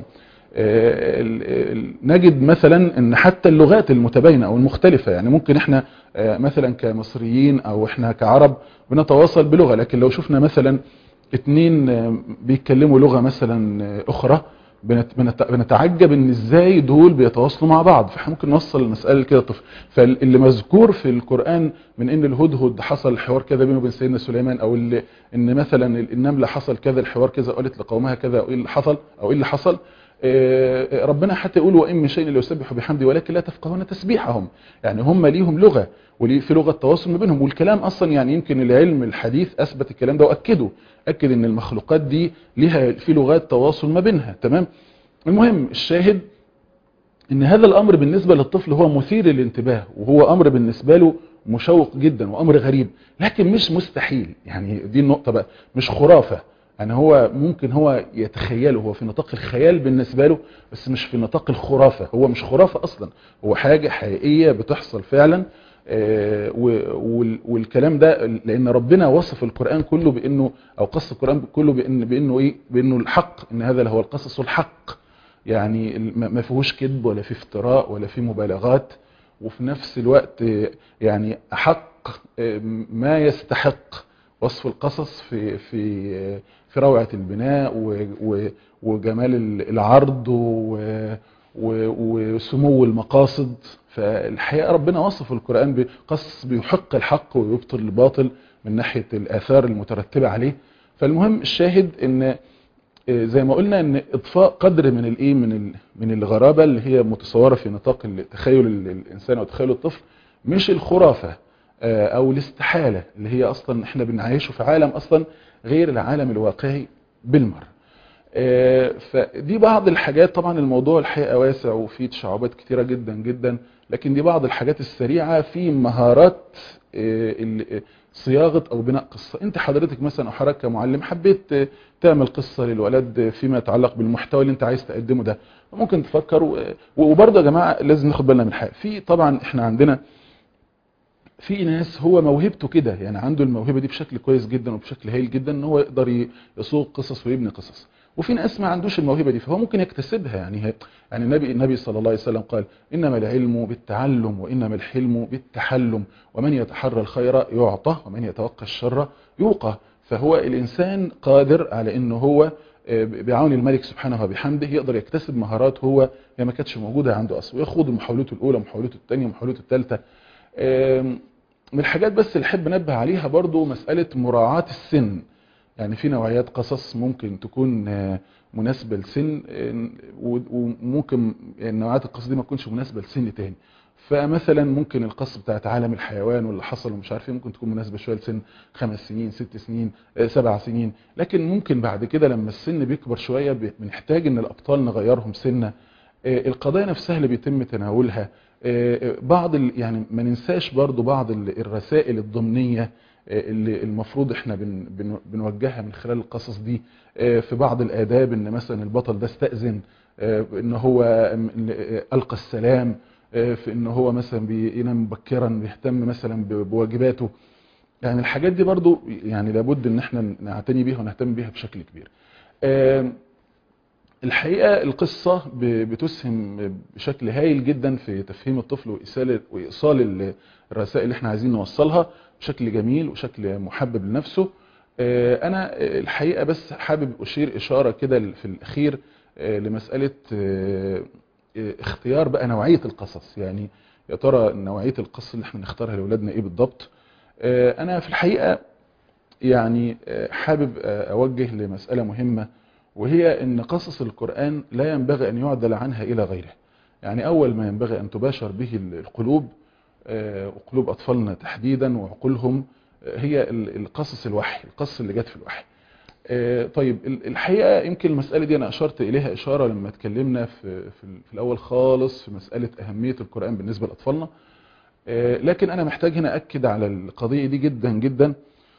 نجد مثلا ان حتى اللغات المتباينة او المختلفة، يعني ممكن احنا مثلا كمصريين او احنا كعرب بنتواصل بلغة، لكن لو شفنا مثلا اتنين بيتكلموا لغة مثلا اخرى بنتعجب ان ازاي دول بيتواصلوا مع بعض، فاحنا ممكن نوصل المسألة كده طفل. فاللي مذكور في القرآن من ان الهدهد حصل الحوار كذا بينه وبين سيدنا سليمان، او اللي ان مثلا النملة حصل كذا الحوار كذا وقالت لقومها كذا او ايه اللي حصل او ايه اللي حصل، ربنا حتى يقول وإن من شيء لا يسبح بحمده ولكن لا تفقهون تسبيحهم، يعني هم ليهم لغة وليه في لغة تواصل ما بينهم. والكلام اصلا يعني يمكن العلم الحديث اثبت الكلام ده واكده، اكد ان المخلوقات دي ليها في لغات تواصل ما بينها. تمام. المهم الشاهد ان هذا الامر بالنسبة للطفل هو مثير للانتباه، وهو امر بالنسبة له مشوق جدا وامر غريب، لكن مش مستحيل. يعني دي النقطة بقى، مش خرافة، يعني هو ممكن هو يتخيله، هو في نطاق الخيال بالنسبة له بس مش في نطاق الخرافة. هو مش خرافة اصلا، هو حاجة حقيقية بتحصل فعلا. والكلام ده لان ربنا وصف القرآن كله بانه، او قص القرآن كله بأن بانه ايه، بانه الحق، ان هذا هو القصص الحق، يعني ما فيهوش كذب ولا في افتراء ولا في مبالغات، وفي نفس الوقت يعني احق ما يستحق وصف القصص في في في روعة البناء وجمال العرض وسمو المقاصد. فالحقيقة ربنا وصف القرآن بقصص بيحق الحق ويبطل الباطل من ناحية الآثار المترتبة عليه. فالمهم الشاهد ان زي ما قلنا ان اضفاء قدر من الايه من من الغرابة اللي هي متصورة في نطاق تخيل الانسان او تخيل الطفل، مش الخرافة او الاستحالة اللي هي اصلا احنا بنعيشه في عالم اصلا غير العالم الواقعي بالمرة. فدي بعض الحاجات. طبعا الموضوع الحقيقة واسع وفيه تشعبات كتيرة جدا جدا، لكن دي بعض الحاجات السريعة في مهارات صياغة او بناء قصة. انت حضرتك مثلا او حضرتك كمعلم حبيت تعمل قصة للولد فيما يتعلق بالمحتوى اللي انت عايز تقدمه ده، ممكن تفكر. وبرضه يا جماعة لازم ناخد بالنا من حاجة، في طبعا احنا عندنا في ناس هو موهبته كده، يعني عنده الموهبة دي بشكل كويس جدا وبشكل هايل جدا ان هو يقدر يسوق قصص ويبني قصص، وفي ناس ما عندوش الموهبة دي فهو ممكن يكتسبها. يعني هي يعني النبي النبي صلى الله عليه وسلم قال إنما العلم بالتعلم وإنما الحلم بالتحلم، ومن يتحرى الخير يعطى ومن يتوقى الشر يوقى. فهو الإنسان قادر على إنه هو بعون الملك سبحانه وبحمده يقدر يكتسب مهارات هو هي ما كانتش موجودة عنده أصلا، ويخوض محاولته الأولى محاولته الثانية محاولته الثالثة. من الحاجات بس اللي حب نبه عليها برضو مسألة مراعاة السن. يعني في نوعيات قصص ممكن تكون مناسبة لسن، وممكن نوعيات القصص دي ما تكونش مناسبة لسن تاني. فمثلا ممكن القصة بتاعت عالم الحيوان واللي حصل ومش عارف ايه ممكن تكون مناسبة شوية لسن خمس سنين ست سنين سبع سنين، لكن ممكن بعد كده لما السن بيكبر شوية بنحتاج ان الابطال نغيرهم سنة. القضايا نفسها اللي بيتم تناولها بعض يعني ما ننساش برضو بعض الرسائل الضمنية اللي المفروض احنا بن بن بنوجهها من خلال القصص دي في بعض الآداب، ان مثلا البطل ده استأذن، ان هو ألقى السلام، في ان هو مثلا بينام مبكرا بيهتم مثلا بواجباته. يعني الحاجات دي برضو يعني لابد ان احنا نعتني بيها ونهتم بيها بشكل كبير. الحقيقة القصة بتسهم بشكل هايل جدا في تفهيم الطفل وإيصال وإيصال الرسائل اللي احنا عايزين نوصلها بشكل جميل وشكل محبب لنفسه. انا الحقيقة بس حابب اشير اشارة كده في الاخير لمسألة اختيار بقى نوعية القصص. يعني يا ترى نوعية القصة اللي احنا نختارها لأولادنا ايه بالضبط. انا في الحقيقة يعني حابب اوجه لمسألة مهمة، وهي ان قصص القرآن لا ينبغي ان يعدل عنها الى غيره. يعني اول ما ينبغي ان تباشر به القلوب وقلوب اطفالنا تحديدا وعقولهم هي القصص الوحي، القصص اللي جت في الوحي. طيب الحقيقة يمكن المسألة دي انا اشرت اليها اشارة لما اتكلمنا في, في الاول خالص في مسألة اهمية القرآن بالنسبة لاطفالنا، لكن انا محتاج هنا اكد على القضية دي جدا جدا.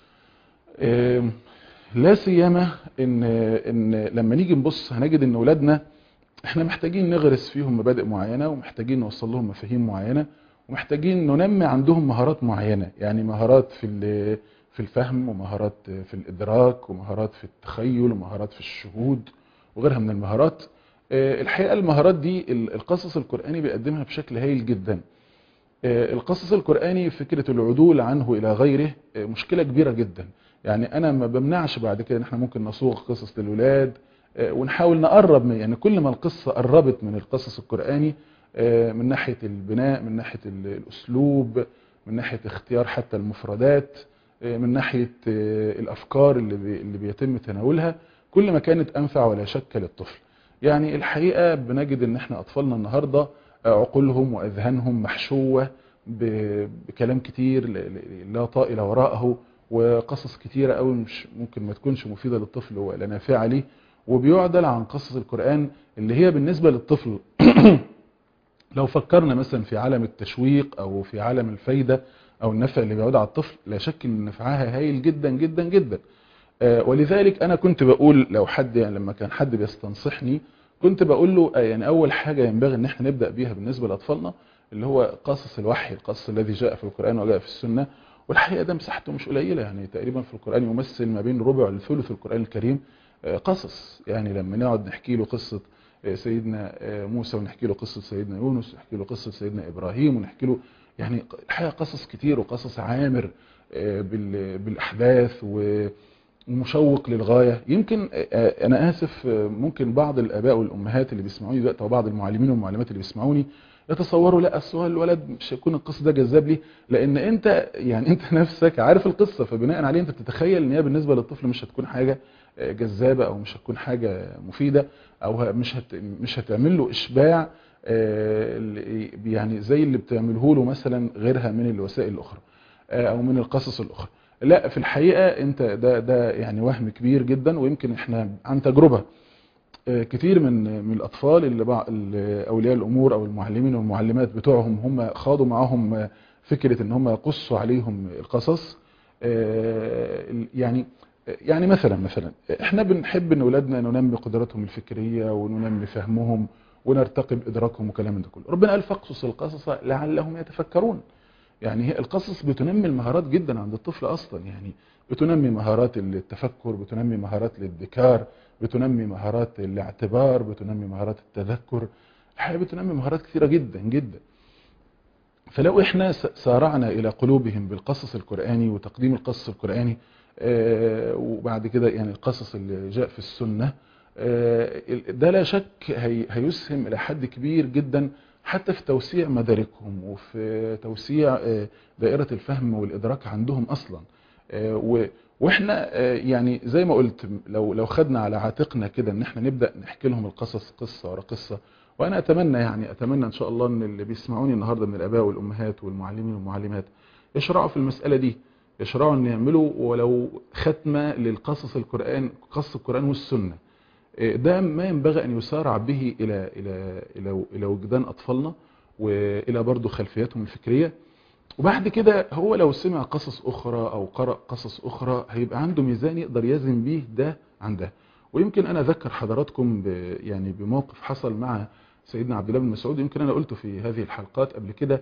لا سيما ان ان لما نيجي نبص هنجد ان اولادنا احنا محتاجين نغرس فيهم مبادئ معينة، ومحتاجين نوصل لهم مفاهيم معينة، ومحتاجين ننمي عندهم مهارات معينة. يعني مهارات في في الفهم، ومهارات في الادراك، ومهارات في التخيل، ومهارات في الشهود، وغيرها من المهارات. الحقيقة المهارات دي القصص القرآني بيقدمها بشكل هايل جدا. القصص القرآني فكرة العدول عنه الى غيره مشكلة كبيرة جدا. يعني انا ما بمنعش بعد كده ان احنا ممكن نصوغ قصص للولاد ونحاول نقرب من، يعني كل ما القصة قربت من القصص القرآني من ناحية البناء، من ناحية الاسلوب، من ناحية اختيار حتى المفردات، من ناحية الافكار اللي اللي بيتم تناولها، كل ما كانت انفع ولا شك للطفل. يعني الحقيقة بنجد ان احنا اطفالنا النهاردة عقولهم واذهانهم محشوة بكلام كتير لا طائل وراءه، وقصص كتيرة قوي مش ممكن ما تكونش مفيدة للطفل ولا نافعة ليه، وبيعدل عن قصص القرآن اللي هي بالنسبة للطفل لو فكرنا مثلا في عالم التشويق او في عالم الفايدة او النفع اللي بيعود على الطفل، لا شك ان نفعها هايل جدا جدا جدا. ولذلك انا كنت بقول لو حد يعني لما كان حد بيستنصحني كنت بقول له يعني اول حاجة ينبغي ان احنا نبدأ بيها بالنسبة لاطفالنا اللي هو قصص الوحي، القصص الذي جاء في القرآن وجاء في السنة. والحقيقة ده مساحته مش قليلة، يعني تقريبا في القرآن يمثل ما بين ربع لثلث القرآن الكريم قصص. يعني لما نقعد نحكي له قصة سيدنا موسى، ونحكي له قصة سيدنا يونس، ونحكي له قصة سيدنا إبراهيم، ونحكي له يعني الحقيقة قصص كتير وقصص عامر بالأحداث ومشوق للغاية. يمكن أنا آسف ممكن بعض الآباء والأمهات اللي بيسمعوني دلوقتي وبعض المعلمين والمعلمات اللي بيسمعوني يتصوروا لا السؤال الولد مش هيكون القصة ده جذاب ليه، لان انت يعني انت نفسك عارف القصة، فبناء عليه انت بتتخيل ان هي بالنسبة للطفل مش هتكون حاجة جذابة او مش هتكون حاجة مفيدة او مش هت مش هتعمل له اشباع يعني زي اللي بتعمله له مثلا غيرها من الوسائل الاخرى او من القصص الاخرى. لا في الحقيقة انت ده ده يعني وهم كبير جدا. ويمكن احنا عن تجربة كتير من من الاطفال اللي اولياء الامور او المعلمين والمعلمات بتوعهم هم خاضوا معاهم فكرة ان هم يقصوا عليهم القصص. يعني يعني مثلا مثلا احنا بنحب ان اولادنا ننمي قدراتهم الفكرية وننمي فهمهم ونرتقي بادراكهم وكلام من ده كله. ربنا قال فاقصص القصص لعلهم يتفكرون. يعني هي القصص بتنمي المهارات جدا عند الطفل اصلا. يعني بتنمي مهارات التفكر، بتنمي مهارات الادكار، بتنمي مهارات الاعتبار، بتنمي مهارات التذكر، الحقيقة بتنمي مهارات كثيرة جدا جدا. فلو احنا سارعنا الى قلوبهم بالقصص القرآني وتقديم القصص القرآني، آه وبعد كده يعني القصص اللي جاء في السنة، آه ده لا شك هي هيسهم الى حد كبير جدا حتى في توسيع مداركهم وفي توسيع آه دائرة الفهم والادراك عندهم اصلا. آه واحنا آه يعني زي ما قلت، لو لو خدنا على عاتقنا كده ان احنا نبدأ نحكي لهم القصص قصة ورا قصة. وانا اتمنى يعني اتمنى ان شاء الله ان اللي بيسمعوني النهارده من الاباء والامهات والمعلمين والمعلمات يشرعوا في المسألة دي، يشرعوا ان يعملوا ولو ختمة للقصص القرآن، قصص القرآن والسنة. ده ما ينبغي ان يسارع به الى الى الى الى وجدان اطفالنا والى برضه خلفياتهم الفكرية. وبعد كده هو لو سمع قصص اخرى او قرأ قصص اخرى هيبقى عنده ميزان يقدر يزن به ده عن ده. ويمكن انا اذكر حضراتكم يعني بموقف حصل مع سيدنا عبد الله بن مسعود، يمكن انا قلته في هذه الحلقات قبل كده.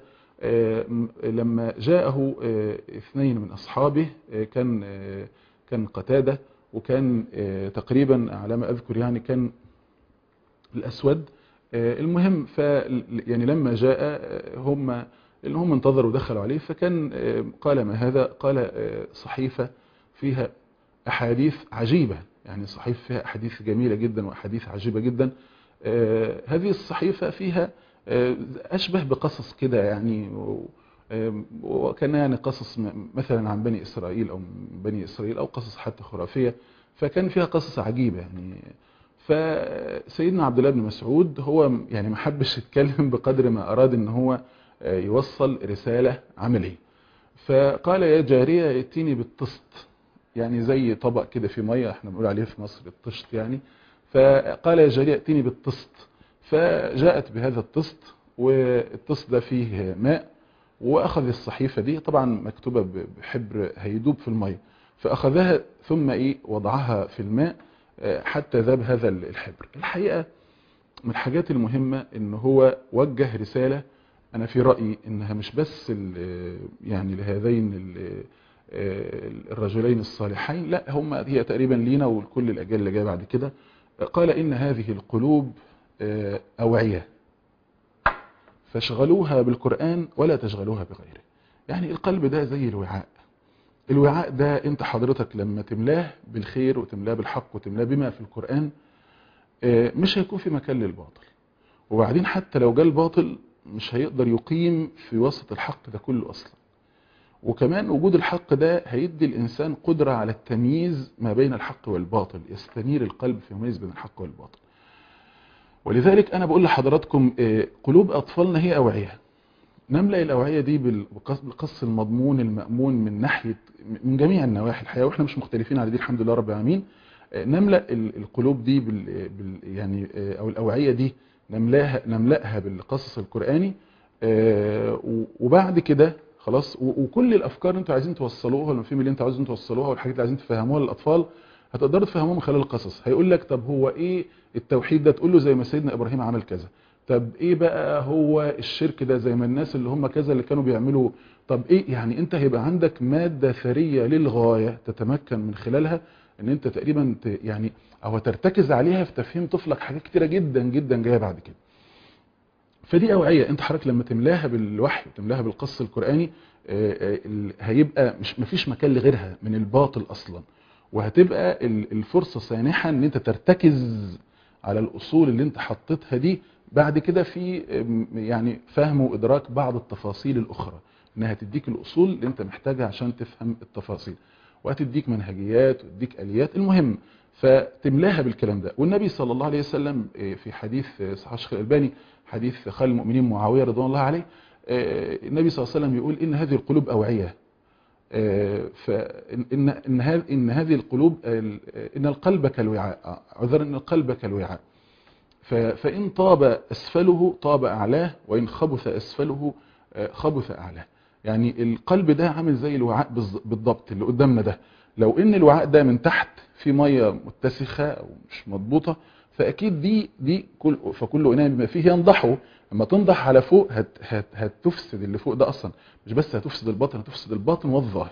لما جاءه اثنين من اصحابه، كان كان قتادة وكان تقريبا على ما اذكر يعني كان الاسود. المهم ف يعني لما جاء هم اللي هم انتظروا ودخلوا عليه، فكان قال ما هذا؟ قال صحيفة فيها أحاديث عجيبة، يعني صحيفة فيها أحاديث جميلة جدا وأحاديث عجيبة جدا. هذه الصحيفة فيها أشبه بقصص كده يعني، وكان يعني قصص مثلا عن بني إسرائيل أو بني إسرائيل أو قصص حتى خرافية، فكان فيها قصص عجيبة يعني. فسيدنا عبد الله بن مسعود هو يعني ما حبش يتكلم بقدر ما أراد إن هو يوصل رسالة عملية. فقال يا جارية ائتيني بالطست، يعني زي طبق كده في مية، احنا بنقول عليه في مصر الطشت يعني. فقال يا جارية ائتيني بالطست، فجاءت بهذا الطست، والطست ده فيه ماء، واخذ الصحيفة دي طبعا مكتوبة بحبر هيدوب في المية، فاخذها ثم ايه وضعها في الماء حتى ذاب هذا الحبر. الحقيقة من الحاجات المهمة ان هو وجه رسالة، انا في رأيي انها مش بس يعني لهذين الرجلين الصالحين، لا هم هي تقريبا لينا ولكل الاجيال اللي جايه بعد كده. قال ان هذه القلوب اوعية فاشغلوها بالقرآن ولا تشغلوها بغيره. يعني القلب ده زي الوعاء، الوعاء ده انت حضرتك لما تملاه بالخير وتملاه بالحق وتملاه بما في القرآن، مش هيكون في مكان للباطل. وبعدين حتى لو جاء الباطل مش هيقدر يقيم في وسط الحق ده كله أصلا. وكمان وجود الحق ده هيدي الإنسان قدرة على التمييز ما بين الحق والباطل، يستنير القلب في ميز بين الحق والباطل. ولذلك أنا بقول لحضراتكم قلوب أطفالنا هي أوعية، نملأ الأوعية دي بالقص المضمون المأمون من ناحية من جميع النواحي الحياة، وإحنا مش مختلفين على دي الحمد لله رب العالمين. نملأ القلوب دي بال يعني أو الأوعية دي نملاها نملأها بالقصص القرآني، وبعد كده خلاص وكل الأفكار اللي انتوا عايزين توصلوها والمفاهيم اللي انتوا عايزين توصلوها والحاجات اللي عايزين تفهموها للأطفال هتقدروا تفهموها من خلال القصص. هيقول لك طب هو ايه التوحيد ده؟ تقول له زي ما سيدنا إبراهيم عمل كذا. طب ايه بقى هو الشرك ده؟ زي ما الناس اللي هم كذا اللي كانوا بيعملوا. طب ايه يعني؟ انت هيبقى عندك مادة ثرية للغاية تتمكن من خلالها ان انت تقريبا يعني او ترتكز عليها في تفهيم طفلك حاجات كتيرة جدا جدا جاية بعد كده. فدي أوعية انت حضرتك لما تملاها بالوحي وتملاها بالقص القرآني هيبقى مش مفيش مكان لغيرها من الباطل اصلا، وهتبقى الفرصة سانحة ان انت ترتكز على الاصول اللي انت حطيتها دي بعد كده في يعني فهم وادراك بعض التفاصيل الاخرى، انها تديك الاصول اللي انت محتاجها عشان تفهم التفاصيل، وهتديك منهجيات وتديك اليات. المهم فتملاها بالكلام ده. والنبي صلى الله عليه وسلم في حديث صحيح الشيخ الألباني، حديث خال المؤمنين معاوية رضوان الله عليه، النبي صلى الله عليه وسلم يقول إن هذه القلوب أوعية، فإن إن هذه إن هذه القلوب إن القلب كالوعاء، عذرا إن القلب كالوعاء، فإن طاب أسفله طاب أعلاه، وإن خبث أسفله خبث أعلاه. يعني القلب ده عامل زي الوعاء بالضبط اللي قدامنا ده. لو إن الوعاء ده من تحت في مية متسخة أو مش مضبوطة، فأكيد دي دي كل فكل إناء بما فيه ينضحه. لما تنضح على فوق هت هت هتفسد اللي فوق ده أصلا، مش بس هتفسد الباطن، هتفسد الباطن والظاهر.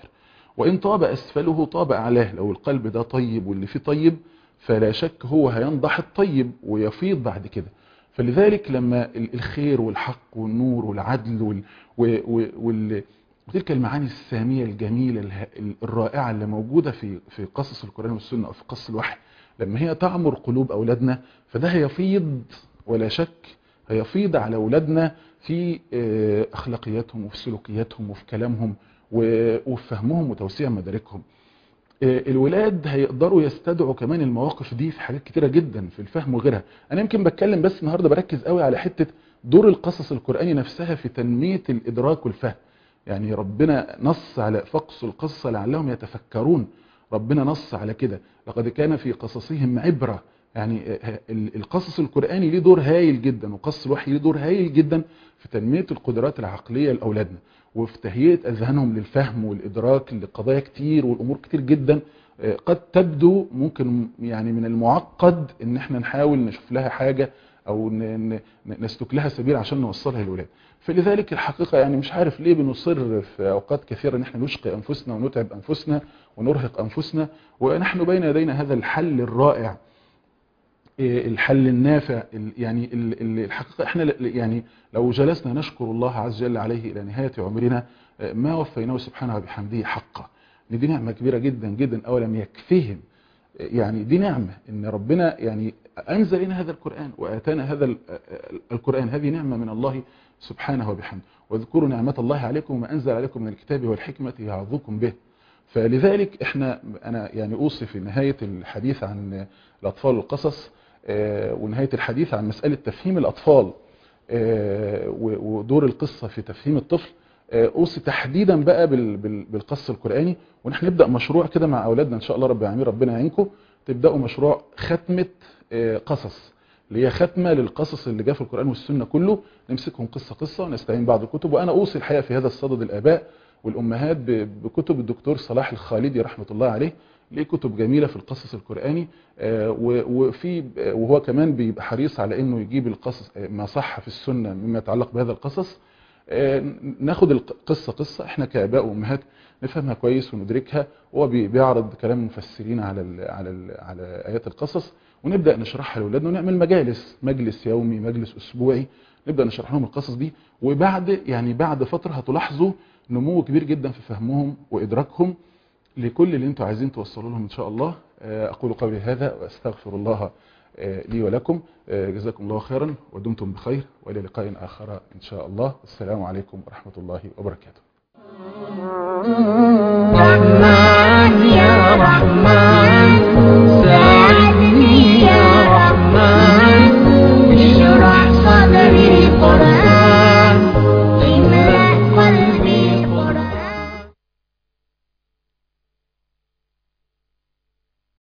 وإن طاب أسفله طاب أعلاه. لو القلب ده طيب واللي فيه طيب فلا شك هو هينضح الطيب ويفيض بعد كده. فلذلك لما الخير والحق والنور والعدل وال... وال... وتلك المعاني السامية الجميلة الرائعة اللي موجودة في في قصص القرآن والسنة أو في قصص الوحي، لما هي تعمر قلوب أولادنا فده هيفيض ولا شك، هيفيض على أولادنا في أخلاقياتهم وفي سلوكياتهم وفي كلامهم وفي فهمهم وتوسيع مداركهم. الولاد هيقدروا يستدعوا كمان المواقف دي في حاجات كتيرة جدا في الفهم وغيرها. أنا يمكن بتكلم بس النهاردة بركز قوي على حتة دور القصص القرآني نفسها في تنمية الإدراك والفهم. يعني ربنا نص على فقص القصة لعلهم يتفكرون، ربنا نص على كده، لقد كان في قصصهم عبرة. يعني القصص القرآني ليه دور هايل جدا، وقصص الوحي ليه دور هايل جدا في تنمية القدرات العقلية لأولادنا وفي تهيئة أذهانهم للفهم والإدراك لقضايا كتير والأمور كتير جدا قد تبدو ممكن يعني من المعقد ان احنا نحاول نشوف لها حاجة او نسلك لها سبيل عشان نوصلها للولاد. فلذلك الحقيقة يعني مش عارف ليه بنصر في أوقات كثيرة ان احنا نشقي أنفسنا ونتعب أنفسنا ونرهق أنفسنا، ونحن بين يدينا هذا الحل الرائع، الحل النافع. يعني الحقيقة احنا يعني لو جلسنا نشكر الله عز وجل عليه إلى نهاية عمرنا ما وفيناه سبحانه وبحمده حقه. دي نعمة كبيرة جدا جدا، أولم يكفيهم. يعني دي نعمة ان ربنا يعني أنزل لنا هذا القرآن وآتانا هذا القرآن، هذه نعمة من الله سبحانه وبحمده. واذكروا نعمة الله عليكم وما أنزل عليكم من الكتاب والحكمة يعظكم به. فلذلك احنا أنا يعني أوصي في نهاية الحديث عن الأطفال والقصص ونهاية الحديث عن مسألة تفهيم الأطفال ودور القصة في تفهيم الطفل، أوصي تحديدا بقى بالقص القرآني. ونحن نبدأ مشروع كده مع أولادنا إن شاء الله رب العالمين، ربنا يعينكم تبدأوا مشروع ختمة قصص، اللي هي ختمة للقصص اللي جاء في القرآن والسنة كله، نمسكهم قصة قصة ونستعين بعض الكتب. وأنا أوصي الحقيقة في هذا الصدد الآباء والأمهات بكتب الدكتور صلاح الخالدي رحمة الله عليه، ليه كتب جميلة في القصص القرآني، وفي وهو كمان بيبقى حريص على انه يجيب القصص ما صح في السنة مما يتعلق بهذا القصص. ناخد القصة قصة احنا كآباء وأمهات نفهمها كويس وندركها، وهو بيعرض كلام المفسرين على ال على ال على آيات القصص، ونبدأ نشرحها لأولادنا ونعمل مجالس، مجلس يومي مجلس أسبوعي نبدأ نشرح لهم القصص دي. وبعد يعني بعد فترة هتلاحظوا نمو كبير جدا في فهمهم وإدراكهم لكل اللي انتوا عايزين توصلوا لهم إن شاء الله. أقول قولي هذا وأستغفر الله لي ولكم. جزاكم الله خيرا ودمتم بخير، وإلى لقاء آخر إن شاء الله. السلام عليكم ورحمة الله وبركاته. رحمن يا رحمن